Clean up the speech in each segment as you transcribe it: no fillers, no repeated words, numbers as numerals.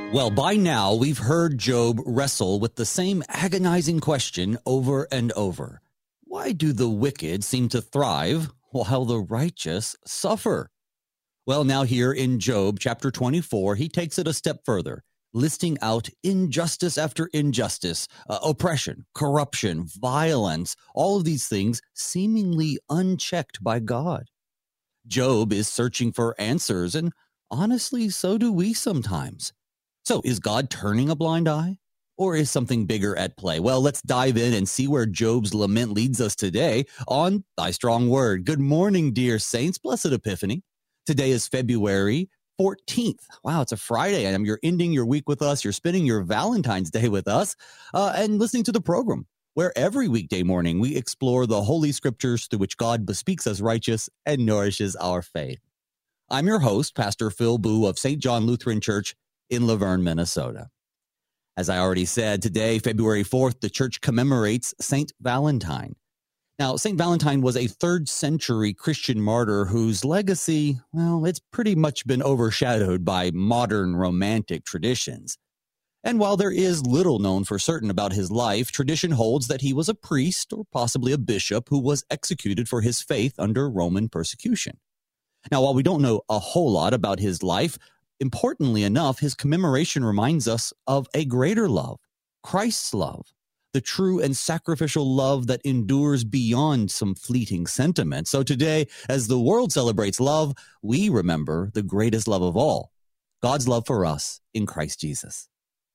Well, by now, we've heard Job wrestle with the same agonizing question over and over. Why do the wicked seem to thrive while the righteous suffer? Well, now here in Job chapter 24, he takes it a step further, listing out injustice after injustice, oppression, corruption, violence, all of these things seemingly unchecked by God. Job is searching for answers, and honestly, so do we sometimes. So is God turning a blind eye? Or is something bigger at play? Well, let's dive in and see where Job's lament leads us today on Thy Strong Word. Good morning, dear saints. Blessed Epiphany. Today is February 14th. Wow, it's a Friday. And you're ending your week with us. You're spending your Valentine's Day with us and listening to the program, where every weekday morning we explore the Holy Scriptures through which God bespeaks us righteous and nourishes our faith. I'm your host, Pastor Phil Boo of St. John Lutheran Church in Laverne, Minnesota. As I already said, today, February 4th, the church commemorates St. Valentine. Now, St. Valentine was a 3rd century Christian martyr whose legacy, well, it's pretty much been overshadowed by modern romantic traditions. And while there is little known for certain about his life, tradition holds that he was a priest or possibly a bishop who was executed for his faith under Roman persecution. Now, while we don't know a whole lot about his life, importantly enough, his commemoration reminds us of a greater love, Christ's love, the true and sacrificial love that endures beyond some fleeting sentiment. So today, as the world celebrates love, we remember the greatest love of all, God's love for us in Christ Jesus.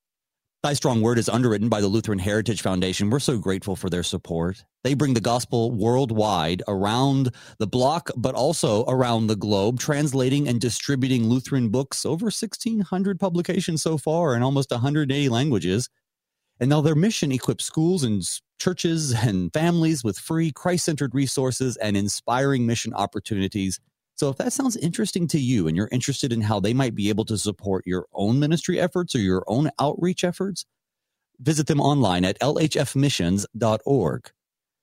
Thy Strong Word is underwritten by the Lutheran Heritage Foundation. We're so grateful for their support. They bring the gospel worldwide around the block, but also around the globe, translating and distributing Lutheran books, over 1,600 publications so far in almost 180 languages. And now their mission equips schools and churches and families with free Christ-centered resources and inspiring mission opportunities. So if that sounds interesting to you and you're interested in how they might be able to support your own ministry efforts or your own outreach efforts, visit them online at lhfmissions.org.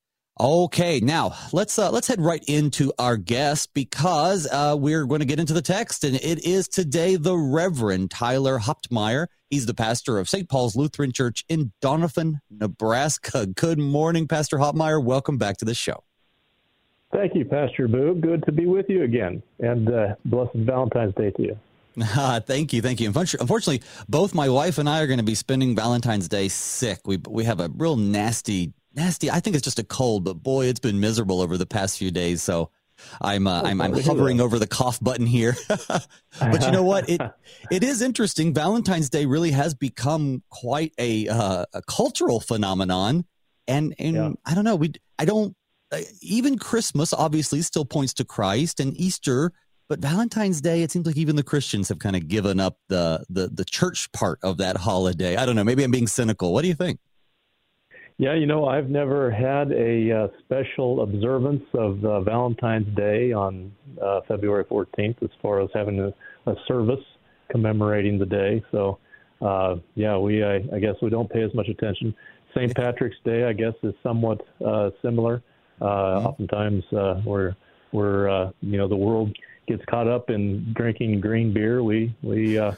Okay, now let's head right into our guest because we're going to get into the text, and it is today the Reverend Tyler Hauptmeyer. He's the pastor of St. Paul's Lutheran Church in Doniphan, Nebraska. Good morning, Pastor Hauptmeyer. Welcome back to the show. Thank you, Pastor Boo. Good to be with you again, and blessed Valentine's Day to you. Thank you. Unfortunately, both my wife and I are going to be spending Valentine's Day sick. We have a real nasty, I think it's just a cold, but boy, it's been miserable over the past few days. So I'm hovering over the cough button here. But you know what? It is interesting. Valentine's Day really has become quite a cultural phenomenon. And yeah. I don't know. Even Christmas obviously still points to Christ, and Easter, but Valentine's Day, it seems like even the Christians have kind of given up the church part of that holiday. I don't know. Maybe I'm being cynical. What do you think? Yeah, I've never had a special observance of Valentine's Day on February 14th as far as having a service commemorating the day. So, I guess we don't pay as much attention. St. Patrick's Day, I guess, is somewhat similar. Oftentimes, where the world gets caught up in drinking green beer, we're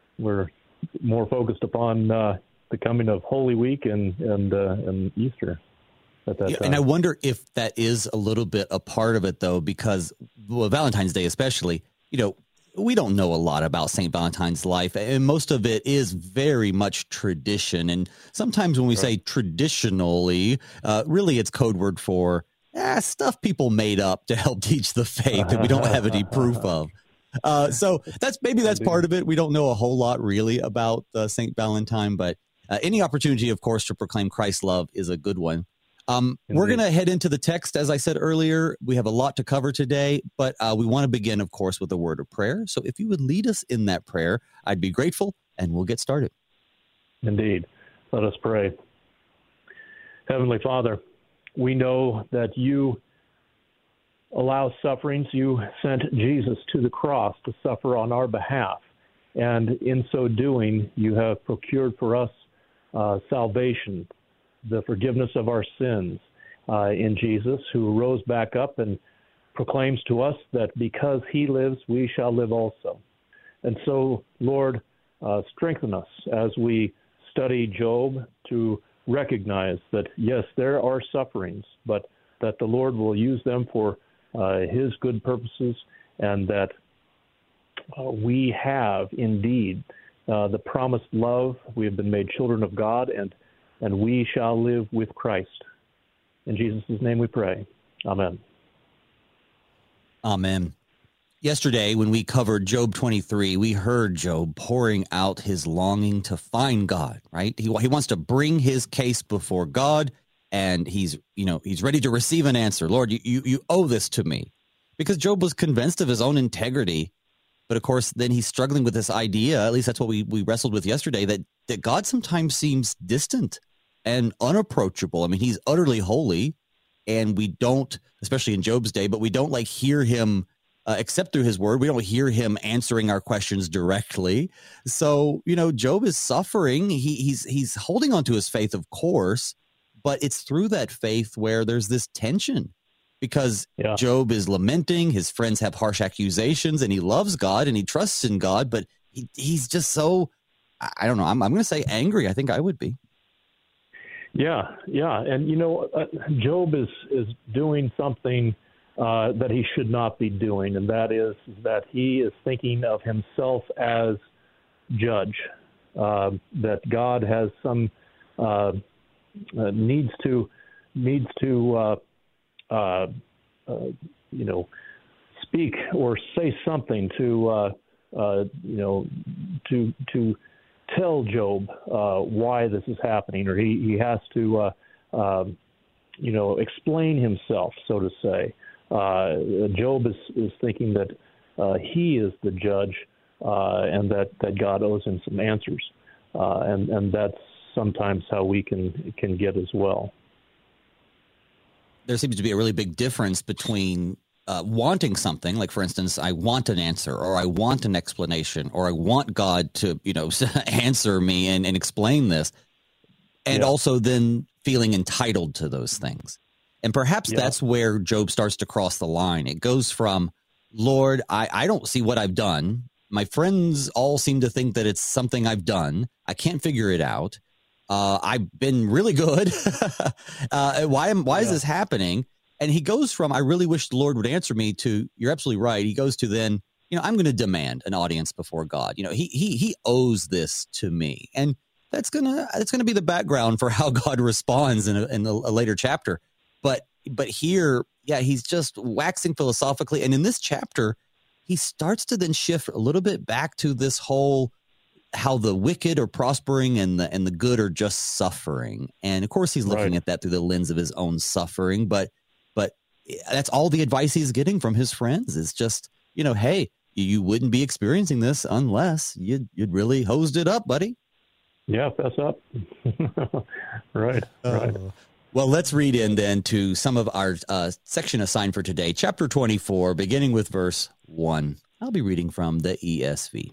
more focused upon the coming of Holy Week and Easter at that time. And I wonder if that is a little bit a part of it, though, because Valentine's Day especially, we don't know a lot about St. Valentine's life, and most of it is very much tradition. And sometimes when we say traditionally, really it's code word for stuff people made up to help teach the faith that we don't have any proof of. So that's part of it. We don't know a whole lot really about St. Valentine, but any opportunity, of course, to proclaim Christ's love is a good one. We're going to head into the text. As I said earlier, we have a lot to cover today, but we want to begin, of course, with a word of prayer. So if you would lead us in that prayer, I'd be grateful, and we'll get started. Indeed. Let us pray. Heavenly Father, we know that you allow sufferings. You sent Jesus to the cross to suffer on our behalf, and in so doing, you have procured for us salvation, the forgiveness of our sins in Jesus, who rose back up and proclaims to us that because he lives, we shall live also. And so, Lord, strengthen us as we study Job to recognize that, yes, there are sufferings, but that the Lord will use them for his good purposes, and that we have indeed the promised love. We have been made children of God, and we shall live with Christ. In Jesus' name we pray. Amen. Amen. Yesterday, when we covered Job 23, we heard Job pouring out his longing to find God, right? He wants to bring his case before God, and he's ready to receive an answer. Lord, you owe this to me. Because Job was convinced of his own integrity. But of course, then he's struggling with this idea, at least that's what we wrestled with yesterday, that God sometimes seems distant and unapproachable. I mean, he's utterly holy, and we don't, especially in Job's day, but we don't hear him except through his word. We don't hear him answering our questions directly. So, Job is suffering. He's holding on to his faith, of course, but it's through that faith where there's this tension, because Job is lamenting. His friends have harsh accusations, and he loves God and he trusts in God, but he's just so, I don't know, I'm going to say angry. I think I would be. Yeah. And, Job is doing something that he should not be doing, and that is that he is thinking of himself as judge, that God has some needs to speak or say something to tell Job why this is happening, or he has to explain himself, so to say. Job is thinking that he is the judge, and that God owes him some answers, and that's sometimes how we can get as well. There seems to be a really big difference between wanting something, like, for instance, I want an answer, or I want an explanation, or I want God to, answer me and explain this, and also then feeling entitled to those things. And perhaps that's where Job starts to cross the line. It goes from, Lord, I don't see what I've done. My friends all seem to think that it's something I've done. I can't figure it out. I've been really good. Why is this happening? And he goes from, I really wish the Lord would answer me, to, you're absolutely right. He goes to then, I'm going to demand an audience before God. He owes this to me. And that's going to be the background for how God responds in a later chapter. But here, he's just waxing philosophically. And in this chapter, he starts to then shift a little bit back to this whole, how the wicked are prospering and the good are just suffering. And of course, he's looking at that through the lens of his own suffering. But that's all the advice he's getting from his friends. Is just, hey, you wouldn't be experiencing this unless you'd really hosed it up, buddy. Yeah, fess up. Right. Well, let's read in then to some of our section assigned for today, chapter 24, beginning with verse 1. I'll be reading from the ESV.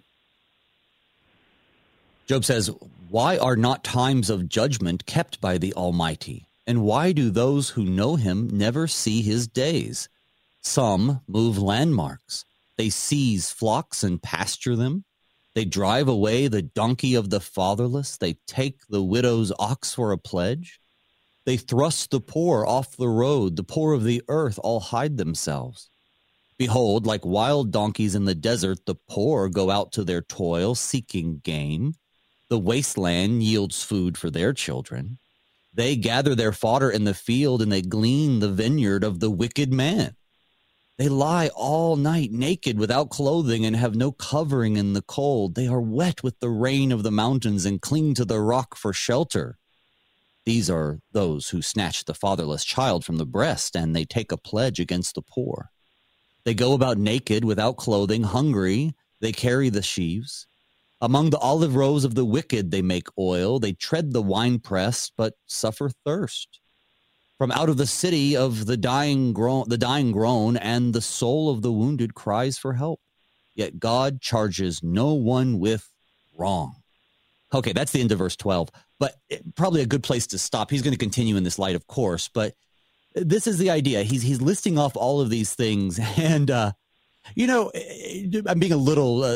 Job says, "Why are not times of judgment kept by the Almighty? And why do those who know him never see his days? Some move landmarks. They seize flocks and pasture them. They drive away the donkey of the fatherless. They take the widow's ox for a pledge. They thrust the poor off the road. The poor of the earth all hide themselves. Behold, like wild donkeys in the desert, the poor go out to their toil, seeking game. The wasteland yields food for their children. They gather their fodder in the field, and they glean the vineyard of the wicked man. They lie all night naked without clothing and have no covering in the cold. They are wet with the rain of the mountains and cling to the rock for shelter. These are those who snatch the fatherless child from the breast, and they take a pledge against the poor. They go about naked, without clothing, hungry. They carry the sheaves. Among the olive rows of the wicked they make oil. They tread the winepress, but suffer thirst. From out of the city of the dying groan, and the soul of the wounded cries for help. Yet God charges no one with wrong." Okay, that's the end of verse 12, but probably a good place to stop. He's going to continue in this light, of course, but this is the idea. He's listing off all of these things, and, I'm being a little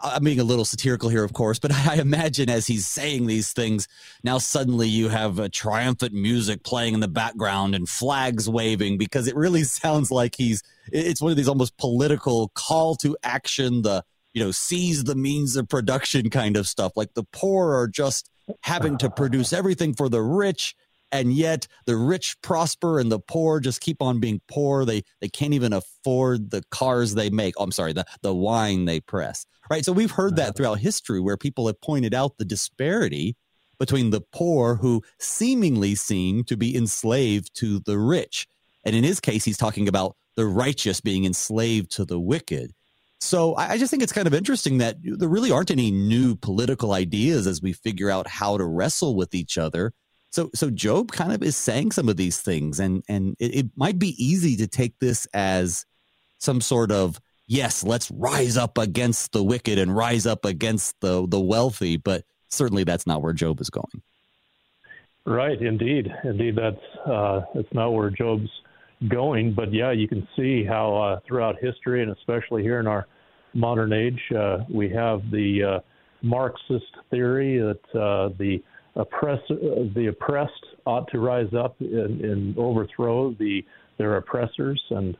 I'm being a little satirical here, of course, but I imagine as he's saying these things, now suddenly you have a triumphant music playing in the background and flags waving, because it really sounds like it's one of these almost political call to action, seize the means of production kind of stuff. Like the poor are just having to produce everything for the rich, and yet the rich prosper and the poor just keep on being poor. They can't even afford the cars they make. Oh, I'm sorry, the wine they press. Right. So we've heard that throughout history, where people have pointed out the disparity between the poor, who seemingly seem to be enslaved to the rich. And in his case, he's talking about the righteous being enslaved to the wicked. So I just think it's kind of interesting that there really aren't any new political ideas as we figure out how to wrestle with each other. So Job kind of is saying some of these things, and it might be easy to take this as some sort of, yes, let's rise up against the wicked and rise up against the wealthy, but certainly that's not where Job is going. Right, indeed, that's not where Job's going. But yeah, you can see how throughout history, and especially here in our modern age, we have the Marxist theory that the oppressed ought to rise up and overthrow their oppressors, and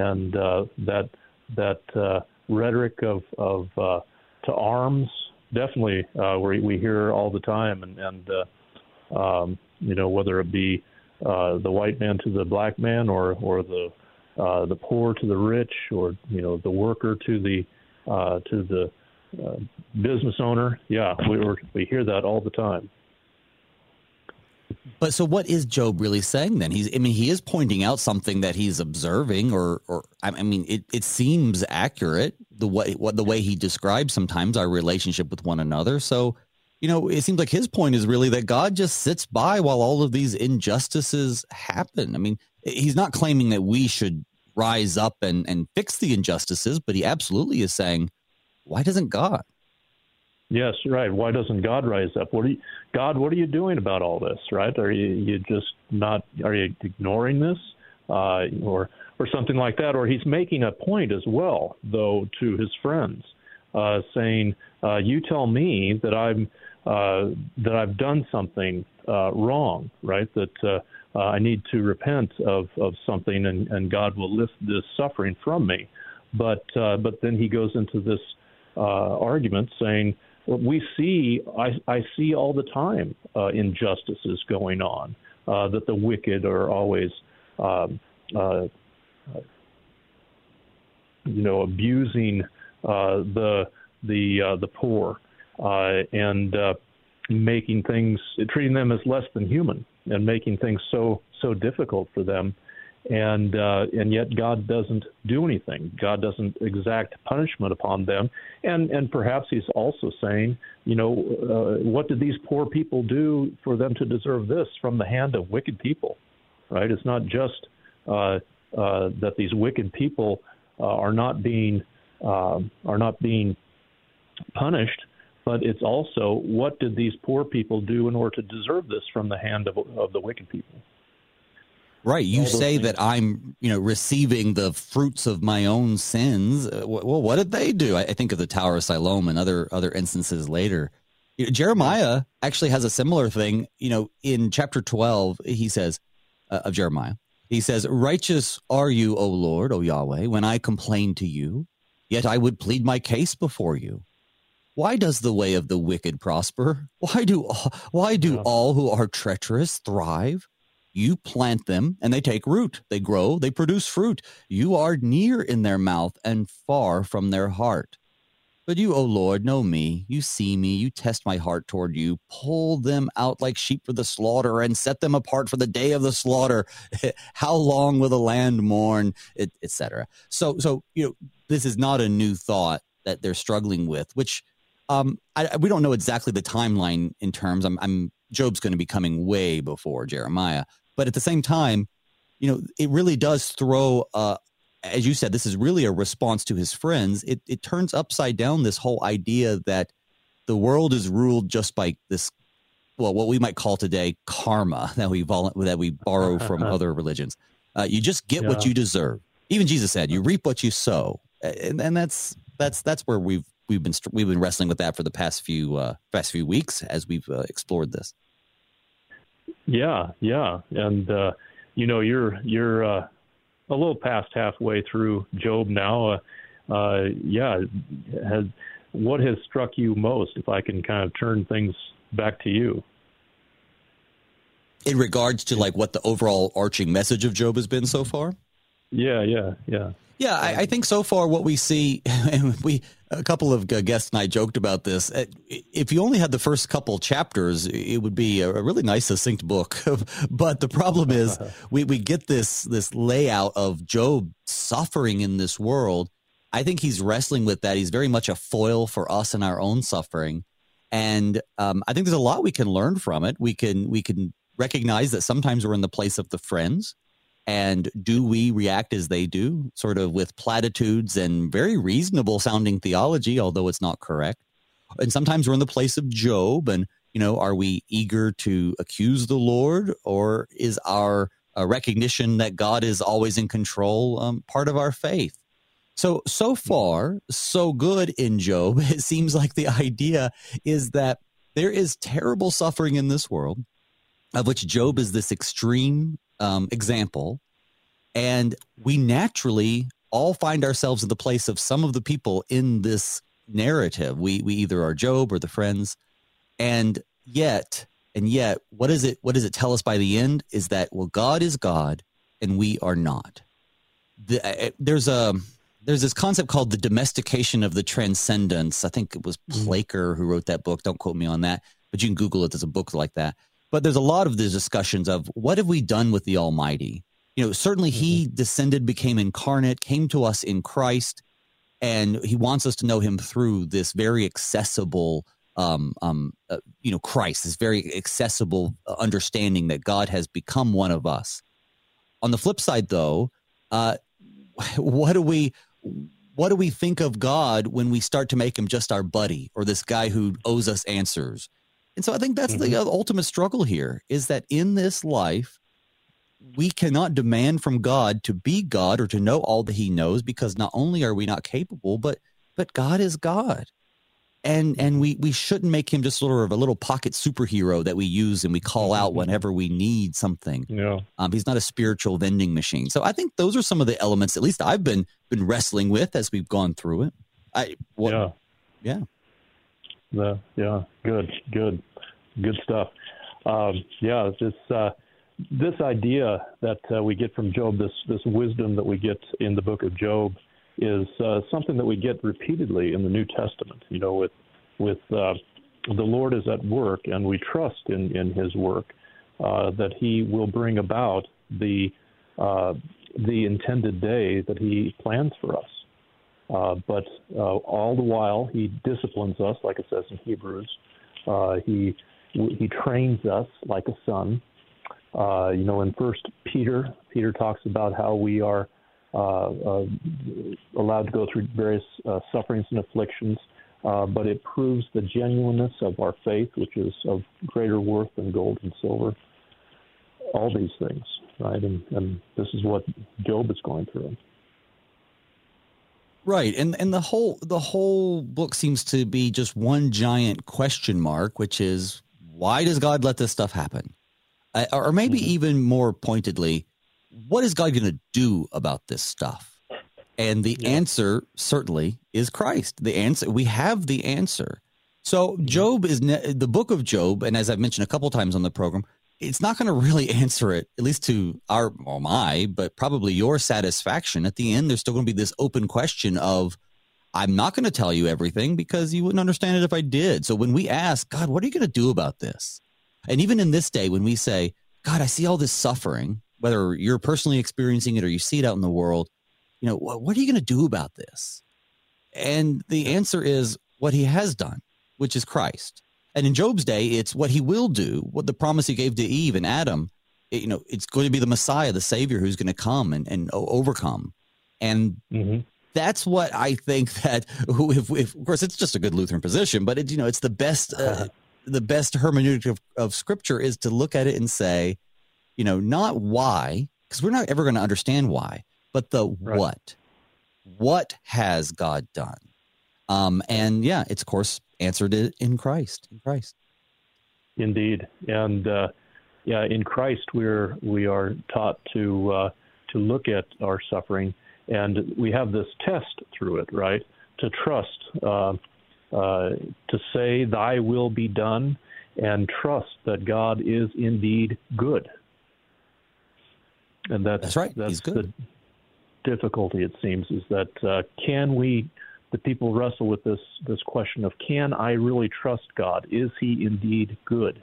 that rhetoric of to arms, definitely we hear all the time, and whether it be the white man to the black man, or the poor to the rich, or the worker to the business owner. Yeah, we hear that all the time. But so what is Job really saying then? He is pointing out something that he's observing, or it seems accurate, the way he describes sometimes our relationship with one another. So, it seems like his point is really that God just sits by while all of these injustices happen. I mean, he's not claiming that we should rise up and fix the injustices, but he absolutely is saying, why doesn't God? Yes, right. Why doesn't God rise up? God, what are you doing about all this? Right? Are you just not? Are you ignoring this, or something like that? Or he's making a point as well, though, to his friends, saying, "You tell me that I've done something wrong, right? That I need to repent of something, and God will lift this suffering from me." But then he goes into this argument saying, I see all the time injustices going on, that the wicked are always, abusing the poor, and treating them as less than human, and making things so difficult for them. And yet God doesn't do anything. God doesn't exact punishment upon them. And perhaps he's also saying, what did these poor people do for them to deserve this from the hand of wicked people? Right? It's not just that these wicked people are not being punished, but it's also, what did these poor people do in order to deserve this from the hand of the wicked people? Right. You say that I'm, receiving the fruits of my own sins. Well, what did they do? I think of the Tower of Siloam and other instances later. Jeremiah actually has a similar thing. In chapter 12, he says of Jeremiah, he says, "Righteous are you, O Lord, O Yahweh, when I complain to you, yet I would plead my case before you. Why does the way of the wicked prosper? Why do all who are treacherous thrive? You plant them, and they take root. They grow, they produce fruit. You are near in their mouth and far from their heart. But you, O Lord, know me. You see me. You test my heart toward you. Pull them out like sheep for the slaughter and set them apart for the day of the slaughter. How long will the land mourn?" Etc. So this is not a new thought that they're struggling with, which we don't know exactly the timeline in terms. Job's going to be coming way before Jeremiah. But at the same time, it really does throw, as you said, this is really a response to his friends. It turns upside down this whole idea that the world is ruled just by this, what we might call today karma that we borrow from other religions. You just get what you deserve. Even Jesus said, "You reap what you sow," and that's where we've we've been wrestling with that for the past few weeks as we've explored this. Yeah, and you're a little past halfway through Job now. What has struck you most? If I can kind of turn things back to you. In regards to like what the overall arching message of Job has been so far? Yeah. I think so far what we see, and a couple of guests and I joked about this. If you only had the first couple chapters, it would be a really nice, succinct book. But the problem is we get this layout of Job suffering in this world. I think he's wrestling with that. He's very much a foil for us in our own suffering. And I think there's a lot we can learn from it. We can recognize that sometimes we're in the place of the friends. And do we react as they do, sort of with platitudes and very reasonable sounding theology, although it's not correct? And sometimes we're in the place of Job, and, are we eager to accuse the Lord, or is our recognition that God is always in control part of our faith? So far, so good in Job. It seems like the idea is that there is terrible suffering in this world, of which Job is this extreme example, and we naturally all find ourselves in the place of some of the people in this narrative. We either are Job or the friends, and yet, what does it tell us by the end? Is that, well, God is God and we are not. There's this concept called the domestication of the transcendence. I think it was Plaker who wrote that book. Don't quote me on that, but you can Google it. There's a book like that. But there's a lot of the discussions of what have we done with the Almighty? Certainly he descended, became incarnate, came to us in Christ, and he wants us to know him through this very accessible, Christ, this very accessible understanding that God has become one of us. On the flip side, though, what do we think of God when we start to make him just our buddy or this guy who owes us answers? And so I think that's the ultimate struggle here, is that in this life, we cannot demand from God to be God or to know all that he knows, because not only are we not capable, but God is God. And we shouldn't make him just sort of a little pocket superhero that we use and we call out whenever we need something. Yeah. He's not a spiritual vending machine. So I think those are some of the elements, at least I've been wrestling with as we've gone through it. Yeah. Good stuff. This idea that we get from Job, this wisdom that we get in the book of Job, is something that we get repeatedly in the New Testament. With the Lord is at work, and we trust in his work, that he will bring about the intended day that he plans for us. But all the while, he disciplines us, like it says in Hebrews. He trains us like a son. In First Peter talks about how we are allowed to go through various sufferings and afflictions, but it proves the genuineness of our faith, which is of greater worth than gold and silver. All these things, right? And this is what Job is going through. Right, and the whole book seems to be just one giant question mark, which is, why does God let this stuff happen? Or maybe even more pointedly, what is God going to do about this stuff? And the answer certainly is Christ. We have the answer. So Job is the book of Job, and as I've mentioned a couple times on the program, it's not going to really answer it, at least to but probably your satisfaction. At the end, there's still going to be this open question of, I'm not going to tell you everything because you wouldn't understand it if I did. So when we ask, God, what are you going to do about this? And even in this day, when we say, God, I see all this suffering, whether you're personally experiencing it or you see it out in the world, what are you going to do about this? And the answer is what he has done, which is Christ. And in Job's day, it's what he will do, what the promise he gave to Eve and Adam. It's going to be the Messiah, the Savior, who's going to come and overcome. And that's what I think that, if of course, it's just a good Lutheran position, but it's the best. The best hermeneutic of Scripture is to look at it and say, not why, because we're not ever going to understand why, but the what. What has God done? And yeah, it's of course answered it in Christ. In Christ. Indeed, and in Christ we are taught to look at our suffering, and we have this test through it, right? To trust, to say, "Thy will be done," and trust that God is indeed good. And that's right. That's He's good. The difficulty, it seems, is that the people wrestle with this question of, can I really trust God? Is He indeed good?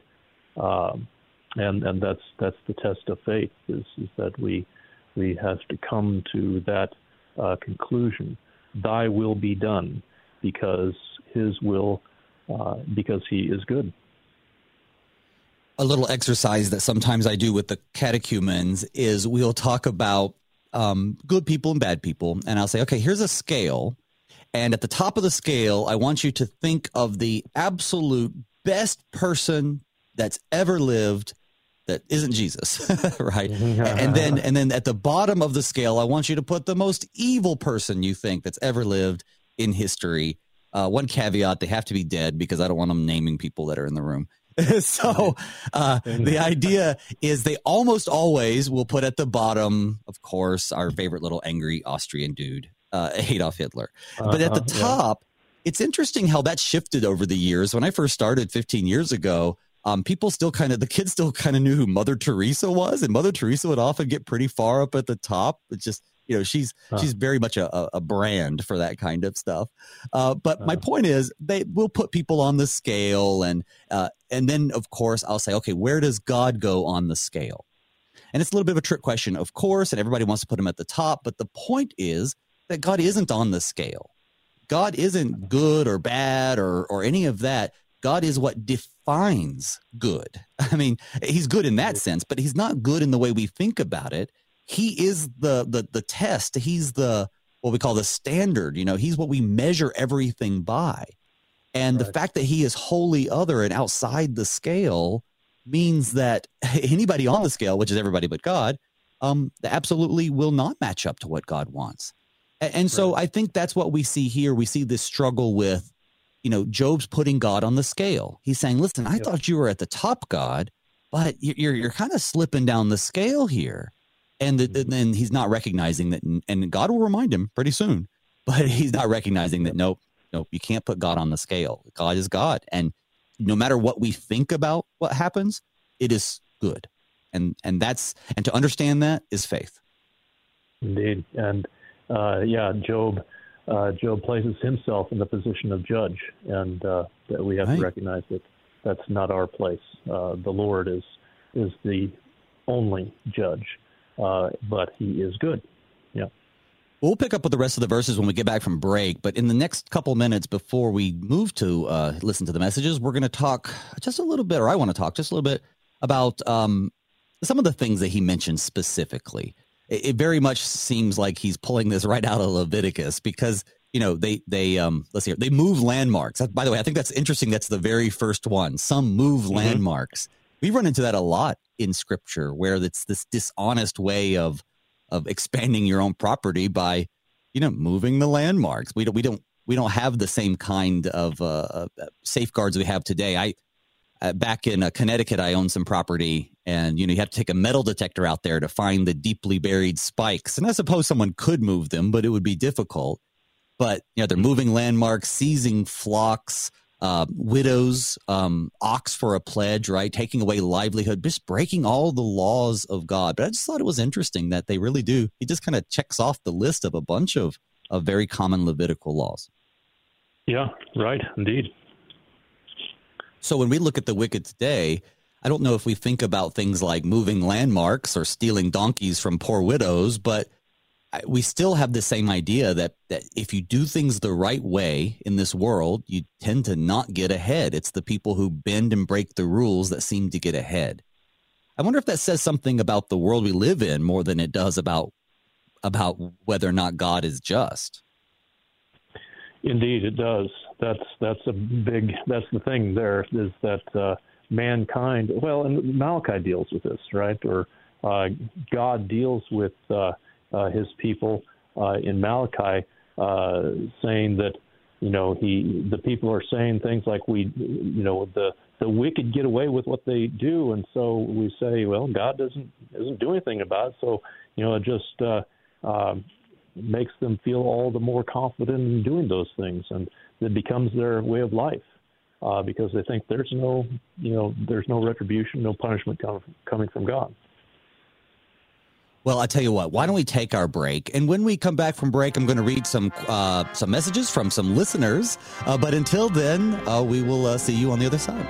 And that's the test of faith, is that we have to come to that conclusion. Thy will be done, because His will, because He is good. A little exercise that sometimes I do with the catechumens is we'll talk about good people and bad people. And I'll say, okay, here's a scale. And at the top of the scale, I want you to think of the absolute best person that's ever lived that isn't Jesus, right? And then at the bottom of the scale, I want you to put the most evil person you think that's ever lived in history. One caveat, they have to be dead, because I don't want them naming people that are in the room. So the idea is they almost always will put at the bottom, of course, our favorite little angry Austrian dude, Adolf Hitler. But at the top, it's interesting how that shifted over the years. When I first started 15 years ago, the kids still kind of knew who Mother Teresa was, and Mother Teresa would often get pretty far up at the top. It's just, she's very much a brand for that kind of stuff. But my point is, they will put people on the scale, and then of course I'll say, okay, where does God go on the scale? And it's a little bit of a trick question, of course, and everybody wants to put him at the top. But the point is that God isn't on the scale. God isn't good or bad or any of that. God is what defines good. I mean, He's good in that sense, but He's not good in the way we think about it. He is the test. He's what we call the standard. He's what we measure everything by. And the fact that He is wholly other and outside the scale means that anybody on the scale, which is everybody but God, absolutely will not match up to what God wants. And so I think that's what we see here. We see this struggle with, Job's putting God on the scale. He's saying, listen, I thought you were at the top, God, but you're kind of slipping down the scale here. And then he's not recognizing that, and God will remind him pretty soon, but he's not recognizing that, nope, you can't put God on the scale. God is God. And no matter what we think about what happens, it is good. And to understand that is faith. Indeed. And Job places himself in the position of judge, and that we have to recognize that that's not our place. The Lord is the only judge, but He is good. Yeah. We'll pick up with the rest of the verses when we get back from break, but in the next couple minutes before we move to listen to the messages, we're going to talk just a little bit, or I want to talk just a little bit about some of the things that he mentioned specifically. It very much seems like he's pulling this right out of Leviticus, because they move landmarks. By the way, I think that's interesting. That's the very first one. Some move landmarks. We run into that a lot in Scripture, where it's this dishonest way of expanding your own property by, moving the landmarks. We don't have the same kind of safeguards we have today. Back in Connecticut, I owned some property, and you have to take a metal detector out there to find the deeply buried spikes. And I suppose someone could move them, but it would be difficult. But they're moving landmarks, seizing flocks, widows, ox for a pledge, right? Taking away livelihood, just breaking all the laws of God. But I just thought it was interesting that they really do. He just kind of checks off the list of a bunch of very common Levitical laws. Yeah, right, indeed. So when we look at the wicked today, I don't know if we think about things like moving landmarks or stealing donkeys from poor widows, but we still have the same idea that if you do things the right way in this world, you tend to not get ahead. It's the people who bend and break the rules that seem to get ahead. I wonder if that says something about the world we live in more than it does about whether or not God is just. Indeed, it does. That's the thing there, is that mankind, and Malachi deals with this, right? Or God deals with His people in Malachi, saying that the people are saying things like the wicked get away with what they do, and so we say, well, God doesn't do anything about it. So it just makes them feel all the more confident in doing those things, and it becomes their way of life because they think there's no retribution, no punishment coming from God. Well, I tell you what, why don't we take our break? And when we come back from break, I'm going to read some messages from some listeners. But until then, we will see you on the other side.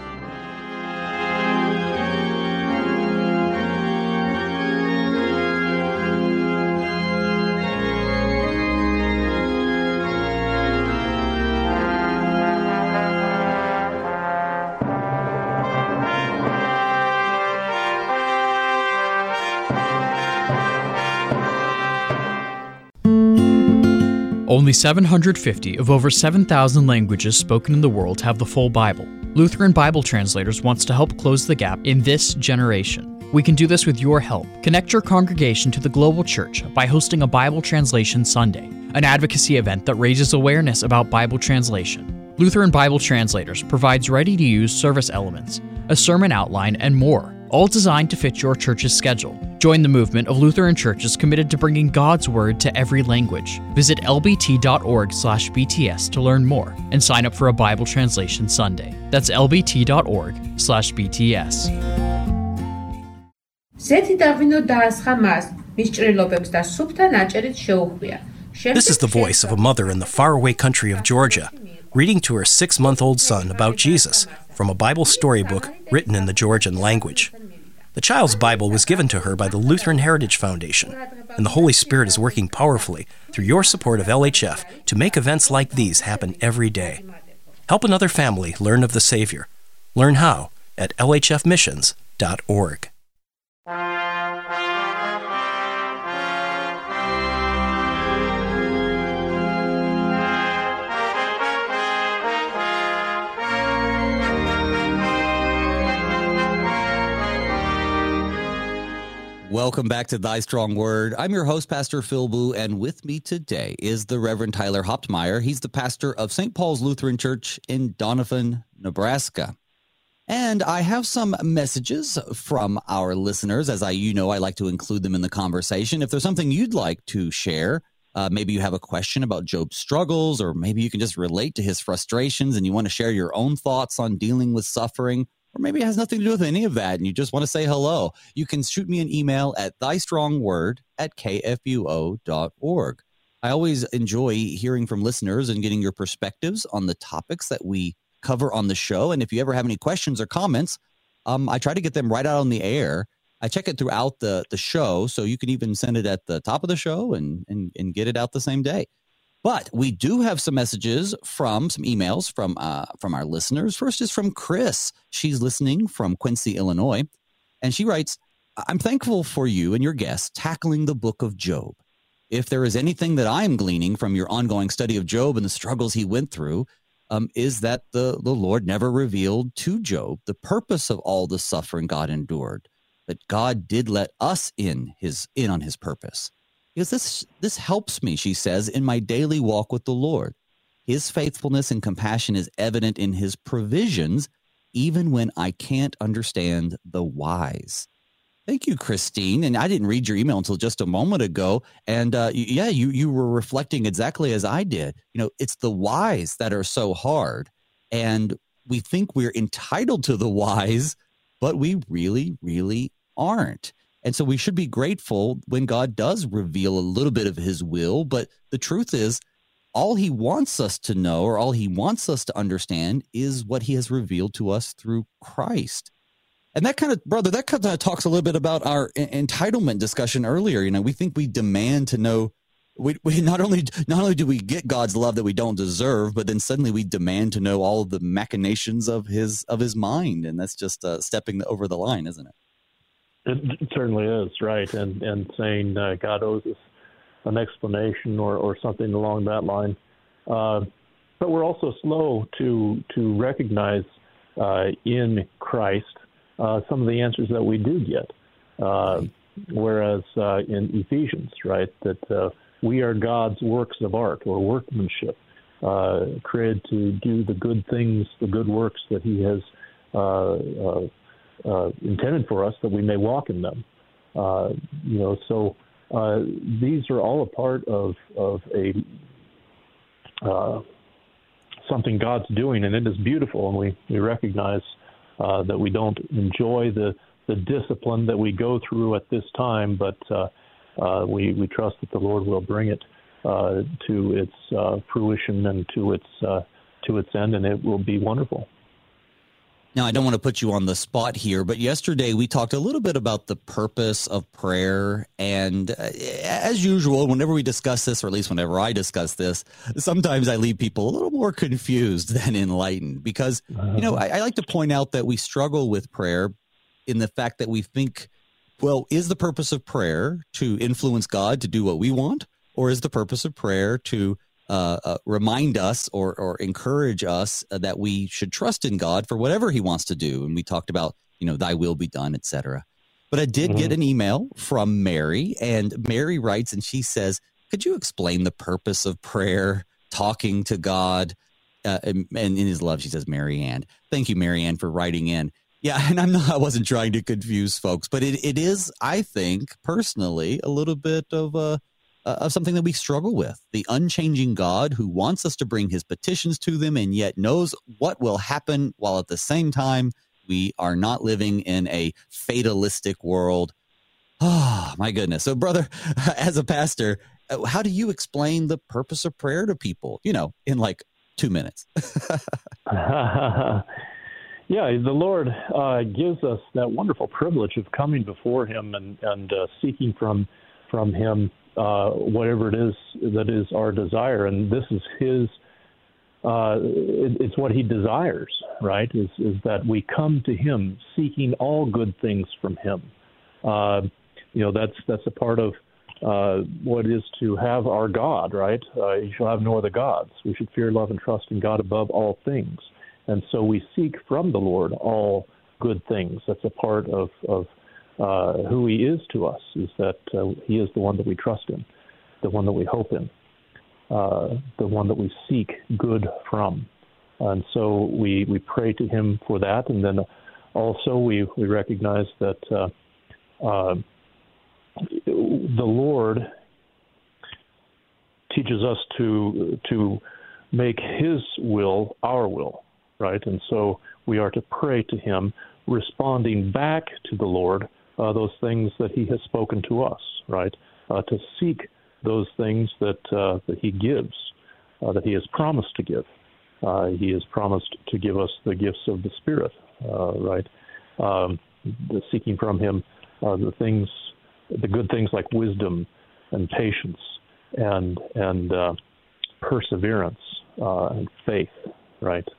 Only 750 of over 7,000 languages spoken in the world have the full Bible. Lutheran Bible Translators wants to help close the gap in this generation. We can do this with your help. Connect your congregation to the global church by hosting a Bible Translation Sunday, an advocacy event that raises awareness about Bible translation. Lutheran Bible Translators provides ready-to-use service elements, a sermon outline, and more, all designed to fit your church's schedule. Join the movement of Lutheran churches committed to bringing God's Word to every language. Visit lbt.org/BTS to learn more and sign up for a Bible Translation Sunday. That's lbt.org/BTS. This is the voice of a mother in the faraway country of Georgia, reading to her 6-month-old son about Jesus from a Bible storybook written in the Georgian language. The child's Bible was given to her by the Lutheran Heritage Foundation, and the Holy Spirit is working powerfully through your support of LHF to make events like these happen every day. Help another family learn of the Savior. Learn how at lhfmissions.org. Welcome back to Thy Strong Word. I'm your host, Pastor Phil Boo, and with me today is the Reverend Tyler Hauptmeyer. He's the pastor of St. Paul's Lutheran Church in Donovan, Nebraska. And I have some messages from our listeners. As I like to include them in the conversation. If there's something you'd like to share, maybe you have a question about Job's struggles, or maybe you can just relate to his frustrations and you want to share your own thoughts on dealing with suffering, or maybe it has nothing to do with any of that and you just want to say hello, you can shoot me an email at thystrongword@kfuo.org. I always enjoy hearing from listeners and getting your perspectives on the topics that we cover on the show. And if you ever have any questions or comments, I try to get them right out on the air. I check it throughout the show, so you can even send it at the top of the show and get it out the same day. But we do have some messages some emails from our listeners. First is from Chris. She's listening from Quincy, Illinois. And she writes, I'm thankful for you and your guests tackling the book of Job. If there is anything that I am gleaning from your ongoing study of Job and the struggles he went through, is that the Lord never revealed to Job the purpose of all the suffering God endured, that God did let us in on his purpose. Because this helps me, she says, in my daily walk with the Lord. His faithfulness and compassion is evident in his provisions, even when I can't understand the whys. Thank you, Christine. And I didn't read your email until just a moment ago. And you were reflecting exactly as I did. It's the whys that are so hard. And we think we're entitled to the whys, but we really, really aren't. And so we should be grateful when God does reveal a little bit of his will. But the truth is, all he wants us to know, or all he wants us to understand, is what he has revealed to us through Christ. And that kind of talks a little bit about our entitlement discussion earlier. We think we demand to know. We not only do we get God's love that we don't deserve, but then suddenly we demand to know all of the machinations of his mind, and that's just stepping over the line, isn't it? It certainly is, right, and saying God owes us an explanation or something along that line. But we're also slow to recognize in Christ some of the answers that we do get. Whereas in Ephesians, right, that we are God's works of art or workmanship, created to do the good things, the good works that he has intended for us, that we may walk in them. So these are all a part of a something God's doing, and it is beautiful, and we recognize that we don't enjoy the discipline that we go through at this time, but we trust that the Lord will bring it to its fruition and to its end, and it will be wonderful. Now, I don't want to put you on the spot here, but yesterday we talked a little bit about the purpose of prayer. And as usual, whenever we discuss this, or at least whenever I discuss this, sometimes I leave people a little more confused than enlightened because, I like to point out that we struggle with prayer in the fact that we think, well, is the purpose of prayer to influence God to do what we want? Or is the purpose of prayer to remind us or encourage us that we should trust in God for whatever he wants to do? And we talked about, thy will be done, etc. But I did get an email from Mary, and Mary writes, and she says, could you explain the purpose of prayer, talking to God? And in his love, she says, Mary Ann. Thank you, Mary Ann, for writing in. Yeah, and I wasn't trying to confuse folks, but it is, I think, personally, a little bit of something that we struggle with. The unchanging God who wants us to bring his petitions to them and yet knows what will happen, while at the same time we are not living in a fatalistic world. Oh, my goodness. So, brother, as a pastor, how do you explain the purpose of prayer to people, in like 2 minutes? Yeah, the Lord gives us that wonderful privilege of coming before him and seeking from him whatever it is that is our desire. And this is his, it's what he desires, right? Is that we come to him seeking all good things from him. That's a part of what it is to have our God, right? You shall have no other gods. We should fear, love, and trust in God above all things. And so we seek from the Lord all good things. That's a part of who he is to us, is that he is the one that we trust in, the one that we hope in, the one that we seek good from. And so we pray to him for that. And then also we recognize that the Lord teaches us to make his will our will, right? And so we are to pray to him, responding back to the Lord those things that he has spoken to us, right? To seek those things that he gives, that he has promised to give. He has promised to give us the gifts of the Spirit, right? Seeking from him the good things like wisdom and patience and perseverance and faith, right?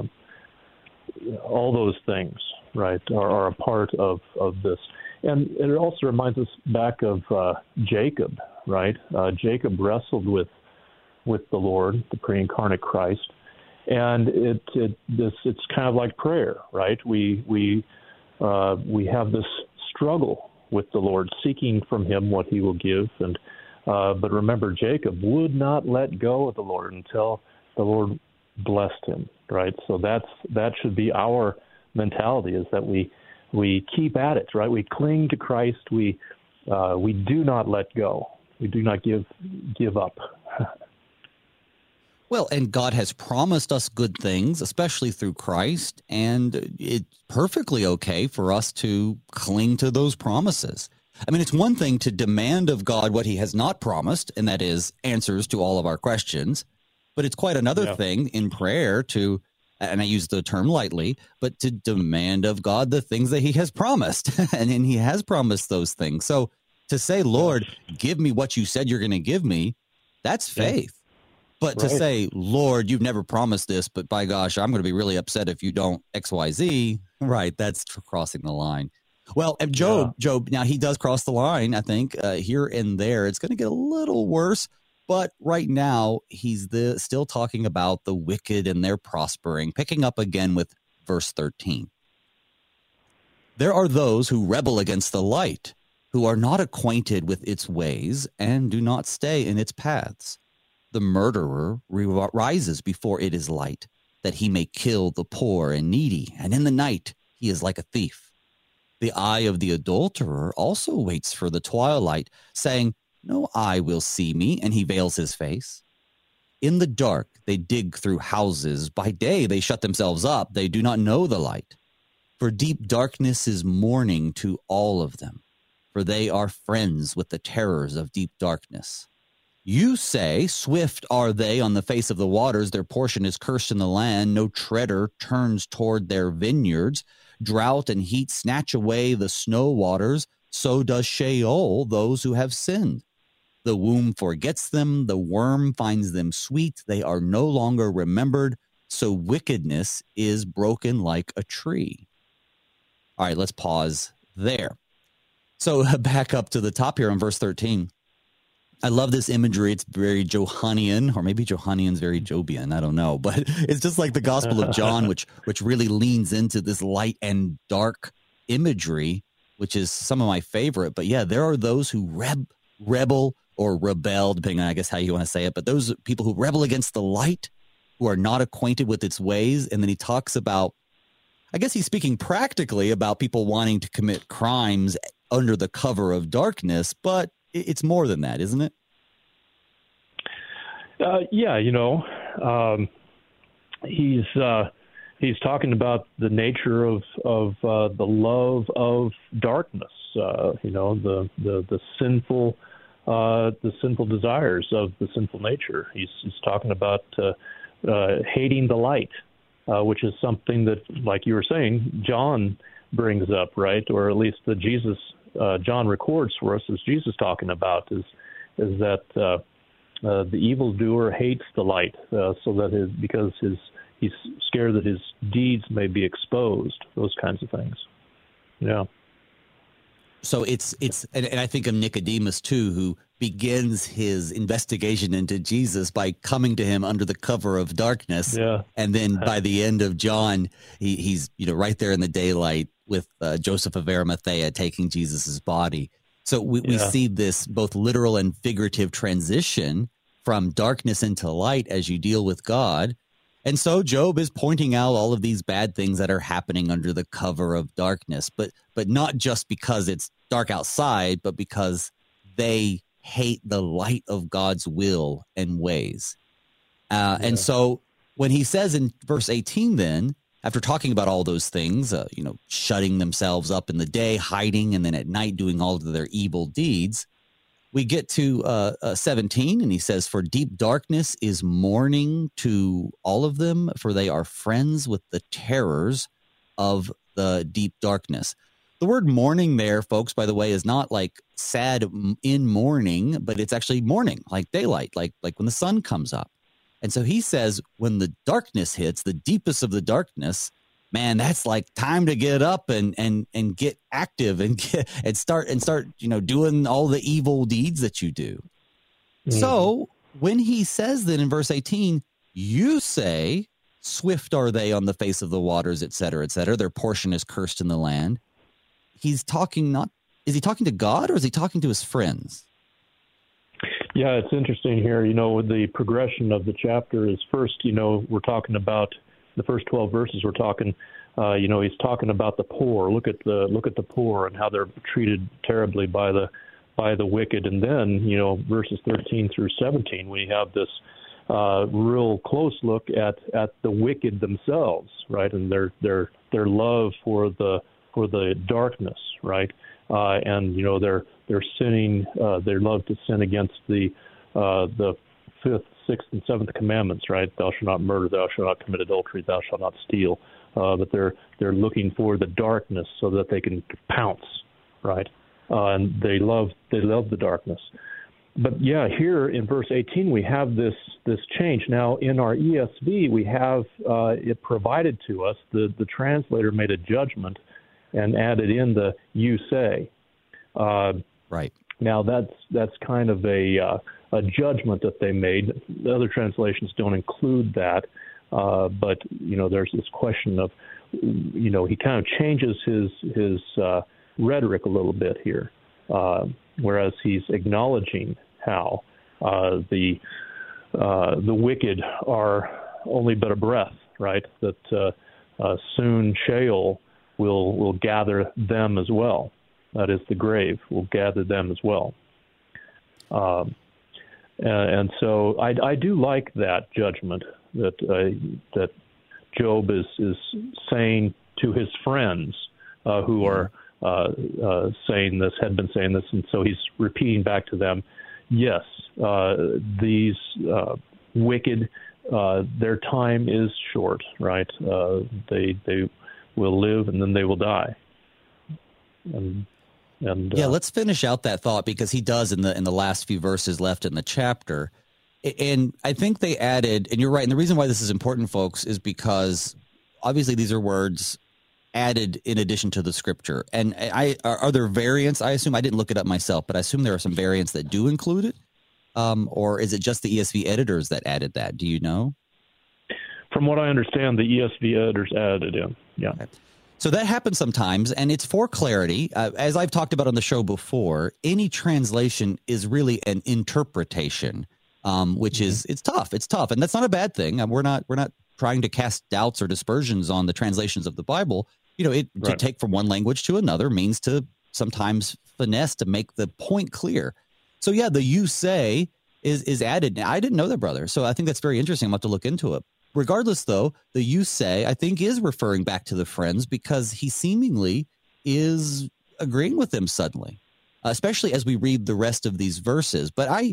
All those things, right, are a part of this. And it also reminds us back of Jacob, right? Jacob wrestled with the Lord, the pre-incarnate Christ, and it's kind of like prayer, right? We have this struggle with the Lord, seeking from him what he will give, and but remember, Jacob would not let go of the Lord until the Lord blessed him, right? So that should be our mentality, is that we keep at it, right? We cling to Christ. We do not let go. We do not give up. Well, and God has promised us good things, especially through Christ, and it's perfectly okay for us to cling to those promises. I mean, it's one thing to demand of God what he has not promised, and that is answers to all of our questions. But it's quite another thing in prayer to, and I use the term lightly, but to demand of God the things that he has promised. And he has promised those things. So to say, Lord, give me what you said you're going to give me, that's faith. But to say, Lord, you've never promised this, but by gosh, I'm going to be really upset if you don't X, Y, Z. Right. That's crossing the line. Well, Job, now he does cross the line, I think, here and there. It's going to get a little worse. But right now, he's still talking about the wicked and their prospering, picking up again with verse 13. There are those who rebel against the light, who are not acquainted with its ways and do not stay in its paths. The murderer rises before it is light, that he may kill the poor and needy, and in the night he is like a thief. The eye of the adulterer also waits for the twilight, saying, no eye will see me, and he veils his face. In the dark they dig through houses. By day they shut themselves up. They do not know the light. For deep darkness is morning to all of them, for they are friends with the terrors of deep darkness. You say, swift are they on the face of the waters. Their portion is cursed in the land. No treader turns toward their vineyards. Drought and heat snatch away the snow waters. So does Sheol those who have sinned. The womb forgets them. The worm finds them sweet. They are no longer remembered. So wickedness is broken like a tree. All right, let's pause there. So back up to the top here on verse 13. I love this imagery. It's very Johannine, or maybe Johannian's very Jobian. I don't know. But it's just like the Gospel of John, which really leans into this light and dark imagery, which is some of my favorite. But yeah, there are those who rebel or rebel, depending on, I guess, how you want to say it. But those people who rebel against the light, who are not acquainted with its ways. And then he talks about, I guess he's speaking practically about people wanting to commit crimes under the cover of darkness, but it's more than that, isn't it? Yeah, he's talking about the nature of the love of darkness. The sinful desires of the sinful nature. He's talking about hating the light, which is something that, like you were saying, John brings up, right? Or at least John records for us as Jesus talking about is that the evildoer hates the light, so that because he's scared that his deeds may be exposed. Those kinds of things. Yeah. So it's and I think of Nicodemus too, who begins his investigation into Jesus by coming to him under the cover of darkness. Yeah. And then by the end of John, he's right there in the daylight with Joseph of Arimathea taking Jesus's body. So we see this both literal and figurative transition from darkness into light as you deal with God. And so Job is pointing out all of these bad things that are happening under the cover of darkness, but not just because it's dark outside, but because they hate the light of God's will and ways. And so when he says in verse 18, then, after talking about all those things, shutting themselves up in the day, hiding, and then at night doing all of their evil deeds, we get to 17, and he says, for deep darkness is mourning to all of them, for they are friends with the terrors of the deep darkness. The word mourning there, folks, by the way, is not like sad in mourning, but it's actually morning, like daylight, like when the sun comes up. And so he says when the darkness hits, the deepest of the darkness, man, that's like time to get up and get active and start doing all the evil deeds that you do. Mm. So when he says that in verse 18, you say, swift are they on the face of the waters, et cetera, their portion is cursed in the land. He's talking is he talking to God or is he talking to his friends? Yeah, it's interesting here. The progression of the chapter is first, we're talking about the first 12 verses. We're talking, he's talking about the poor. Look at the poor and how they're treated terribly by the wicked. And then, verses 13 through 17, we have this real close look at the wicked themselves, right? And their love for the darkness, right? And they're sinning. They love to sin against the 5th, 6th, and 7th commandments, right? Thou shalt not murder. Thou shalt not commit adultery. Thou shalt not steal. But they're looking for the darkness so that they can pounce, right? And they love the darkness. But yeah, here in verse 18 we have this change. Now in our ESV we have it provided to us. The translator made a judgment and added in the "you say." Right. Now that's kind of a judgment that they made. The other translations don't include that, but there's this question of he kind of changes his rhetoric a little bit here, whereas he's acknowledging how the the wicked are only but a breath, right? That soon Sheol will gather them as well. That is, the grave will gather them as well. And so I do like that judgment that Job is saying to his friends who are saying this, had been saying this, and so he's repeating back to them, yes, these wicked, their time is short, right? They will live and then they will die. And yeah, let's finish out that thought, because he does in the last few verses left in the chapter. And I think they added, and you're right, and the reason why this is important, folks, is because obviously these are words added in addition to the scripture. And are there variants? I assume, I didn't look it up myself, but I assume there are some variants that do include it. Or is it just the ESV editors that added that? Do you know? From what I understand, the ESV editors added it in. Yeah. Okay. So that happens sometimes, and it's for clarity. As I've talked about on the show before, any translation is really an interpretation, which is, it's tough. It's tough, and that's not a bad thing. We're not trying to cast doubts or dispersions on the translations of the Bible. To take from one language to another means to sometimes finesse to make the point clear. So yeah, the "you say" is added. I didn't know that, brother. So I think that's very interesting. I'm about to look into it. Regardless, though, the "you say," I think, is referring back to the friends, because he seemingly is agreeing with them suddenly, especially as we read the rest of these verses. But I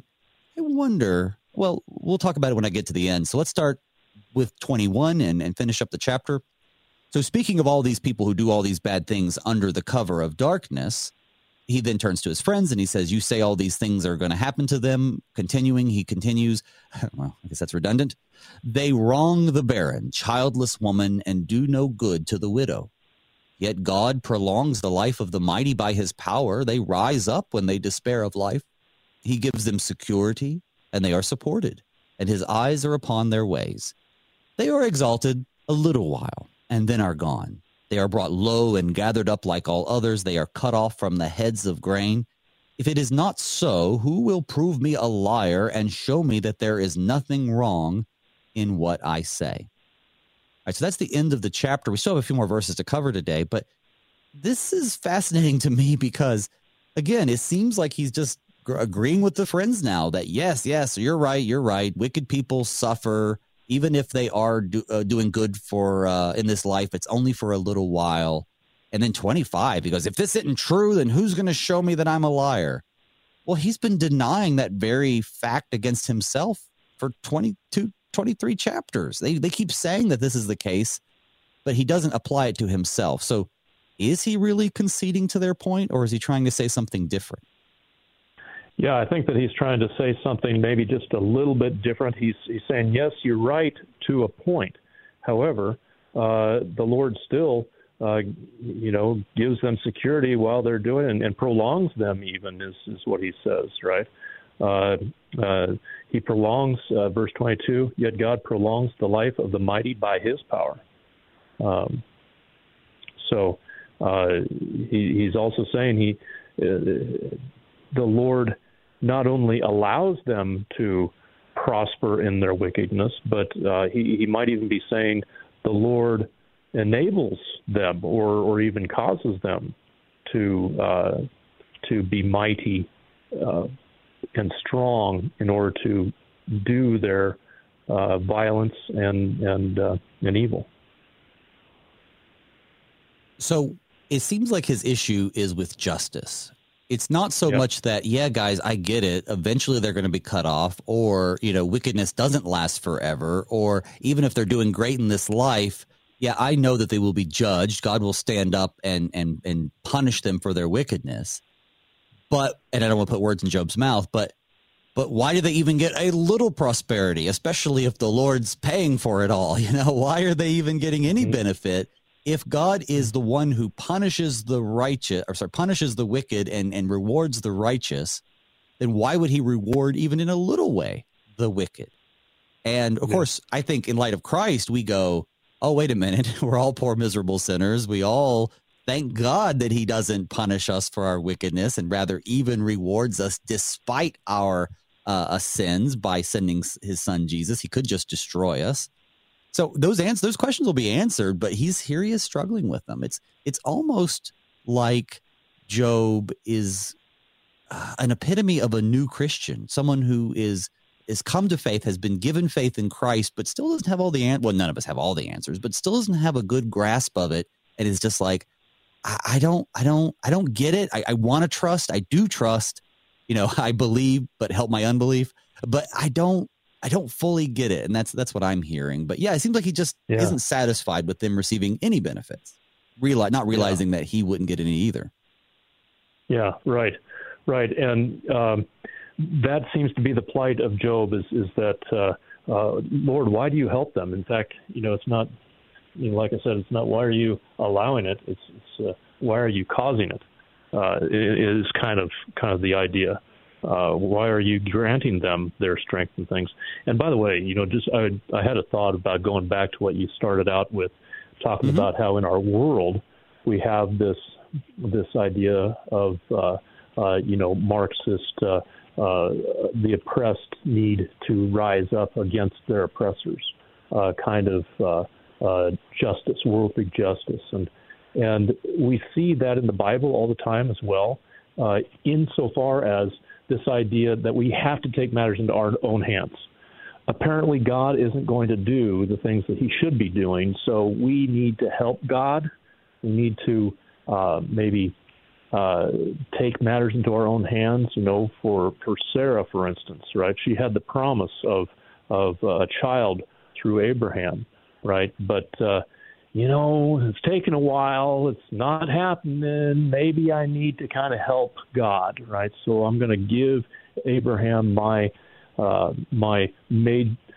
wonder, well, we'll talk about it when I get to the end. So let's start with 21 and finish up the chapter. So speaking of all these people who do all these bad things under the cover of darkness, he then turns to his friends and he says, "You say all these things are going to happen to them." Continuing, he continues, well, I guess that's redundant. "They wrong the barren, childless woman, and do no good to the widow. Yet God prolongs the life of the mighty by his power. They rise up when they despair of life. He gives them security, and they are supported, and his eyes are upon their ways. They are exalted a little while, and then are gone. They are brought low and gathered up like all others. They are cut off from the heads of grain. If it is not so, who will prove me a liar and show me that there is nothing wrong in what I say?" All right, so that's the end of the chapter. We still have a few more verses to cover today, but this is fascinating to me because, again, it seems like he's just agreeing with the friends now that, yes, you're right. Wicked people suffer. Even if they are doing good for in this life, it's only for a little while. And then 25, he goes, "If this isn't true, then who's going to show me that I'm a liar?" Well, he's been denying that very fact against himself for 22, 23 chapters. They keep saying that this is the case, but he doesn't apply it to himself. So is he really conceding to their point, or is he trying to say something different? Yeah, I think that he's trying to say something maybe just a little bit different. He's saying, yes, you're right to a point. However, the Lord still, gives them security while they're doing it, and prolongs them even, is what he says, right? He prolongs, verse 22, "Yet God prolongs the life of the mighty by his power." He's also saying the Lord not only allows them to prosper in their wickedness, but he might even be saying the Lord enables them or even causes them to be mighty and strong in order to do their violence and evil. So it seems like his issue is with justice. It's not so much that, yeah, guys, I get it. Eventually they're going to be cut off, or, wickedness doesn't last forever, or even if they're doing great in this life, yeah, I know that they will be judged. God will stand up and punish them for their wickedness. But, and I don't want to put words in Job's mouth, but why do they even get a little prosperity, especially if the Lord's paying for it all? Why are they even getting any benefit? If God is the one who punishes the wicked and rewards the righteous, then why would he reward even in a little way the wicked? And of course, I think in light of Christ, we go, oh, wait a minute, we're all poor, miserable sinners. We all thank God that he doesn't punish us for our wickedness and rather even rewards us despite our sins by sending his son Jesus. He could just destroy us. So those questions will be answered, but he is struggling with them. It's almost like Job is an epitome of a new Christian, someone who is come to faith, has been given faith in Christ, but still doesn't have all the answers. Well, none of us have all the answers, but still doesn't have a good grasp of it, and is just like, I don't get it. I want to trust. I do trust. I believe, but help my unbelief. But I don't fully get it, and that's what I'm hearing. But yeah, it seems like he just isn't satisfied with them receiving any benefits, not realizing that he wouldn't get any either. Yeah, right, and that seems to be the plight of Job. Is that Lord, why do you help them? In fact, it's not. Like I said, it's not why are you allowing it. It's why are you causing it? It is kind of the idea. Why are you granting them their strength and things? And by the way, I had a thought about going back to what you started out with, talking about how in our world we have this idea of Marxist the oppressed need to rise up against their oppressors, kind of justice, worldly justice, and we see that in the Bible all the time as well, insofar as this idea that we have to take matters into our own hands. Apparently, God isn't going to do the things that he should be doing, so we need to help God. We need to maybe take matters into our own hands. For Sarah, for instance, right? She had the promise of a child through Abraham, right? But it's taken a while. It's not happening. Maybe I need to kind of help God, right? So I'm going to give Abraham my maiden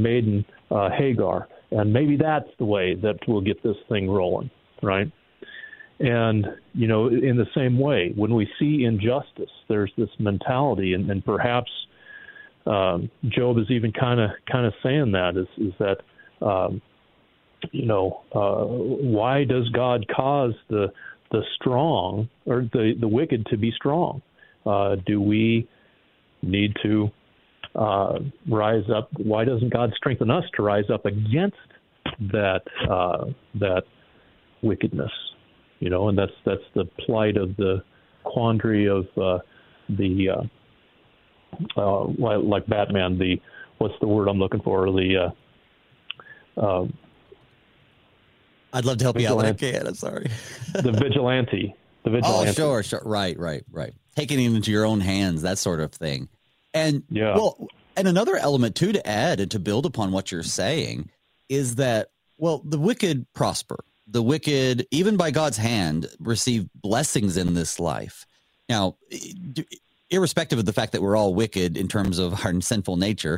Hagar, and maybe that's the way that we'll get this thing rolling, right? And in the same way, when we see injustice, there's this mentality, and perhaps Job is even kind of saying that is that. Why does God cause the strong or the wicked to be strong? Do we need to rise up? Why doesn't God strengthen us to rise up against that wickedness? And that's the plight of the quandary of like Batman. What's the word I'm looking for? I'd love to help you out, but I can't. I'm sorry. The vigilante. Oh, sure. Right. Taking it into your own hands, that sort of thing. And and another element too to add and to build upon what you're saying is that, the wicked prosper. The wicked, even by God's hand, receive blessings in this life. Now, irrespective of the fact that we're all wicked in terms of our sinful nature,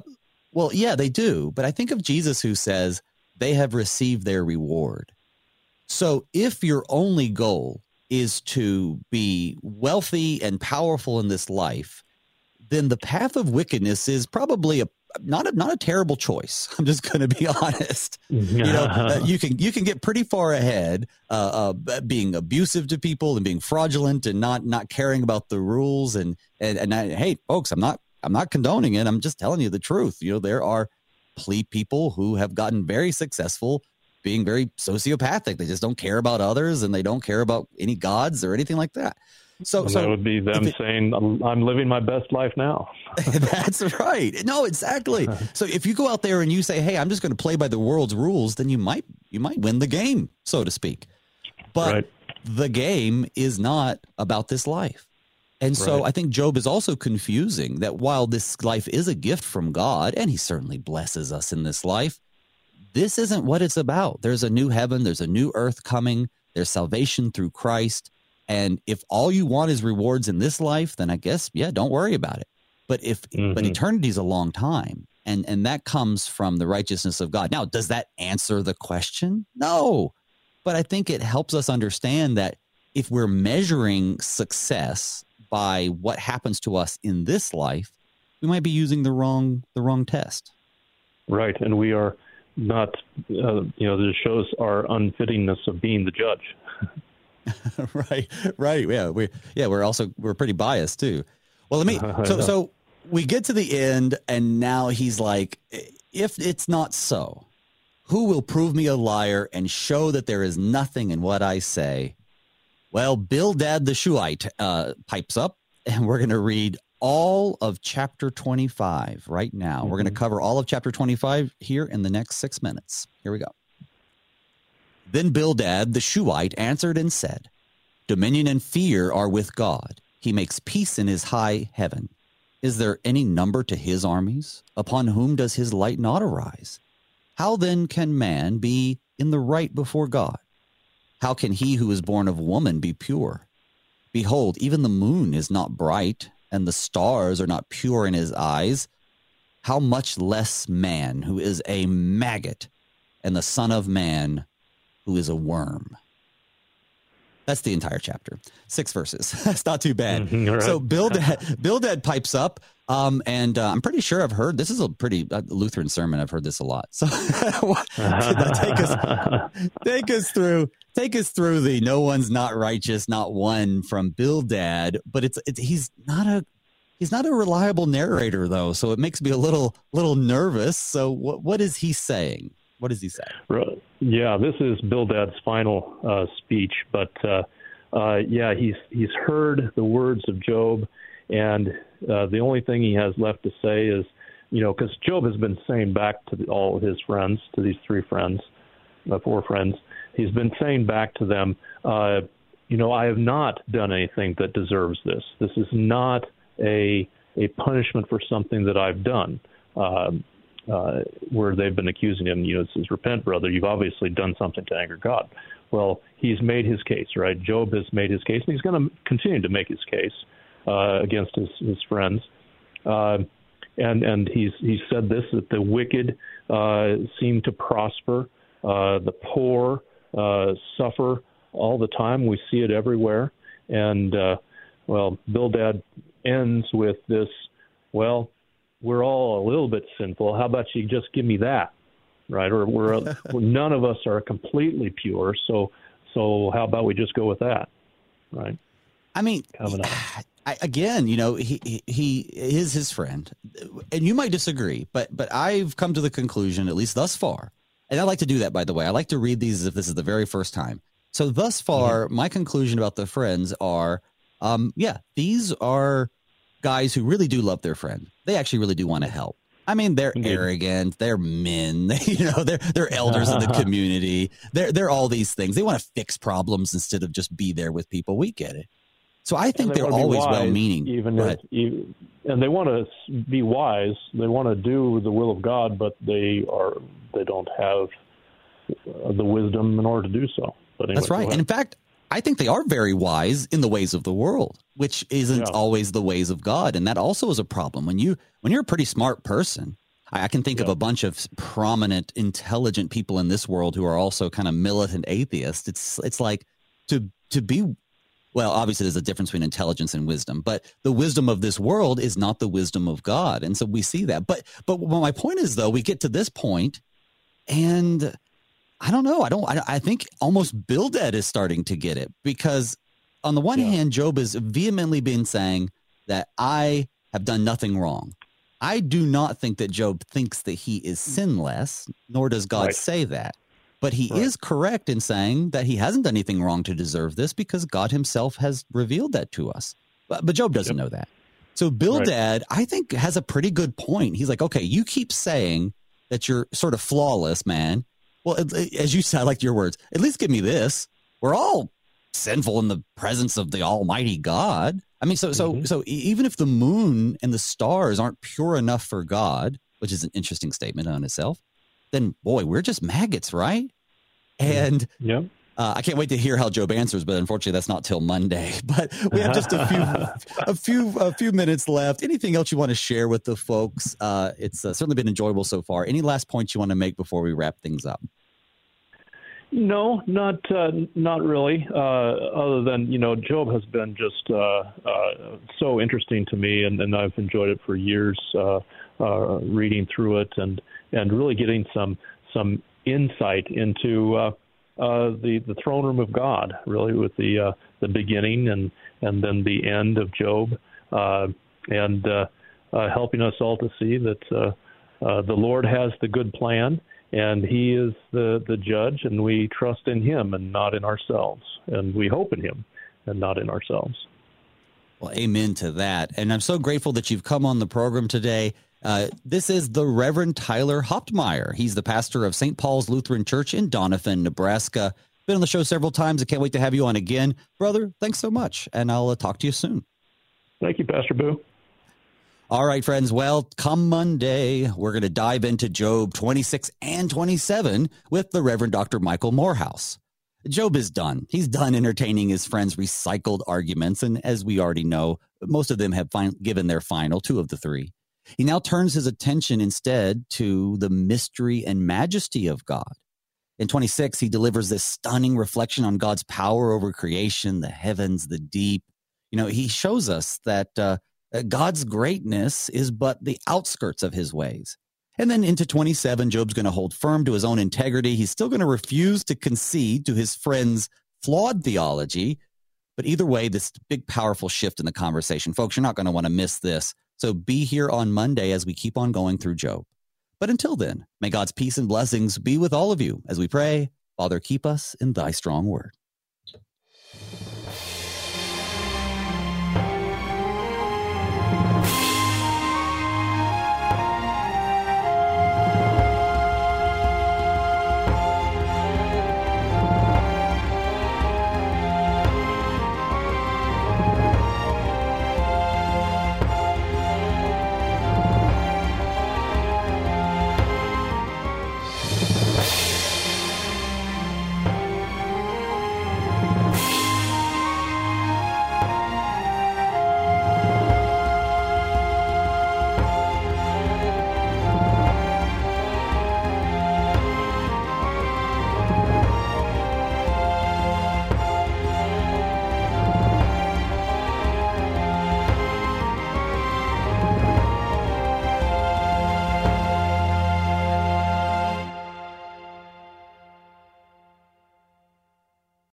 they do. But I think of Jesus who says, they have received their reward. So if your only goal is to be wealthy and powerful in this life, then the path of wickedness is probably not a terrible choice. I'm just going to be honest. You can get pretty far ahead being abusive to people and being fraudulent and not caring about the rules. And hey, folks, I'm not condoning it. I'm just telling you the truth. There are people who have gotten very successful being very sociopathic. They just don't care about others, and they don't care about any gods or anything like that. So that would be them saying, I'm living my best life now. That's right. No, exactly. So if you go out there and you say, hey, I'm just going to play by the world's rules, then you might win the game, so to speak. But the game is not about this life. And so I think Job is also confusing that while this life is a gift from God, and he certainly blesses us in this life, this isn't what it's about. There's a new heaven. There's a new earth coming. There's salvation through Christ. And if all you want is rewards in this life, then I guess, don't worry about it. But but eternity is a long time. And that comes from the righteousness of God. Now, does that answer the question? No. But I think it helps us understand that if we're measuring success by what happens to us in this life, we might be using the wrong test. Right, and we are not. This shows our unfittingness of being the judge. Right. Yeah, we're pretty biased too. Well, so we get to the end, and now he's like, if it's not so, who will prove me a liar and show that there is nothing in what I say? Well, Bildad the Shuhite pipes up, and we're going to read all of chapter 25 right now. We're going to cover all of chapter 25 here in the next 6 minutes. Here we go. Then Bildad the Shuhite answered and said, Dominion and fear are with God. He makes peace in his high heaven. Is there any number to his armies? Upon whom does his light not arise? How then can man be in the right before God? How can he who is born of woman be pure? Behold, even the moon is not bright, and the stars are not pure in his eyes. How much less man, who is a maggot, and the son of man, who is a worm. That's the entire chapter. 6 verses. That's not too bad. Right. So Bildad pipes up, and I'm pretty sure I've heard, this is a pretty Lutheran sermon. I've heard this a lot. So take us through the no one's not righteous, not one from Bildad. But he's not a reliable narrator though, so it makes me a little nervous. So what is he saying? What does he say? Yeah, this is Bildad's final speech, but he's heard the words of Job, and the only thing he has left to say is, because Job has been saying back to all of his friends, to these 4 friends, he's been saying back to them, I have not done anything that deserves this. This is not a punishment for something that I've done. Where they've been accusing him, it says, repent, brother, you've obviously done something to anger God. Well, he's made his case, right? Job has made his case, and he's going to continue to make his case against his friends. And he's said this, that the wicked seem to prosper, the poor suffer all the time. We see it everywhere. And, Bildad ends with this, we're all a little bit sinful. How about you just give me that, right? Or none of us are completely pure. So how about we just go with that, right? I mean, he is his friend, and you might disagree, but I've come to the conclusion, at least thus far, and I like to do that, by the way. I like to read these as if this is the very first time. So thus far, my conclusion about the friends are, these are guys who really do love their friend. They actually really do want to help. I mean, they're arrogant. They're men. They're elders in the community. They're all these things. They want to fix problems instead of just be there with people. We get it. So I think they're always well-meaning. And they want to be wise. They want to do the will of God, but they don't have the wisdom in order to do so. But anyway, that's right. And in fact, I think they are very wise in the ways of the world, which isn't always the ways of God. And that also is a problem. When you're a pretty smart person, I can think of a bunch of prominent, intelligent people in this world who are also kind of militant atheists. It's like to be, well, obviously there's a difference between intelligence and wisdom, but the wisdom of this world is not the wisdom of God. And so we see that. But my point is, though, we get to this point and I don't know. I think almost Bildad is starting to get it, because on the one hand, Job has vehemently been saying that I have done nothing wrong. I do not think that Job thinks that he is sinless, nor does God say that. But he is correct in saying that he hasn't done anything wrong to deserve this, because God himself has revealed that to us. But Job doesn't know that. So Bildad, I think, has a pretty good point. He's like, okay, you keep saying that you're sort of flawless, man. Well, as you said, I liked your words. At least give me this. We're all sinful in the presence of the Almighty God. I mean, so even if the moon and the stars aren't pure enough for God, which is an interesting statement on itself, then boy, we're just maggots, right? And I can't wait to hear how Job answers, but unfortunately, that's not till Monday. But we have just a few minutes left. Anything else you want to share with the folks? It's certainly been enjoyable so far. Any last points you want to make before we wrap things up? No, not really. Other than, Job has been just so interesting to me, and I've enjoyed it for years, reading through it and really getting some insight into the throne room of God, really, with the beginning and then the end of Job, and helping us all to see that the Lord has the good plan, and He is the judge, and we trust in Him and not in ourselves, and we hope in Him and not in ourselves. Well, amen to that. And I'm so grateful that you've come on the program today. This is the Reverend Tyler Hauptmeyer. He's the pastor of St. Paul's Lutheran Church in Doniphan, Nebraska. Been on the show several times. I can't wait to have you on again. Brother, thanks so much, and I'll talk to you soon. Thank you, Pastor Boo. All right, friends. Well, come Monday, we're going to dive into Job 26 and 27 with the Reverend Dr. Michael Morehouse. Job is done. He's done entertaining his friends' recycled arguments, and as we already know, most of them have given their final, 2 of the 3. He now turns his attention instead to the mystery and majesty of God. In 26, he delivers this stunning reflection on God's power over creation, the heavens, the deep. He shows us that God's greatness is but the outskirts of his ways. And then into 27, Job's going to hold firm to his own integrity. He's still going to refuse to concede to his friends' flawed theology. But either way, this big, powerful shift in the conversation. Folks, you're not going to want to miss this. So be here on Monday as we keep on going through Job. But until then, may God's peace and blessings be with all of you as we pray, Father, keep us in thy strong word.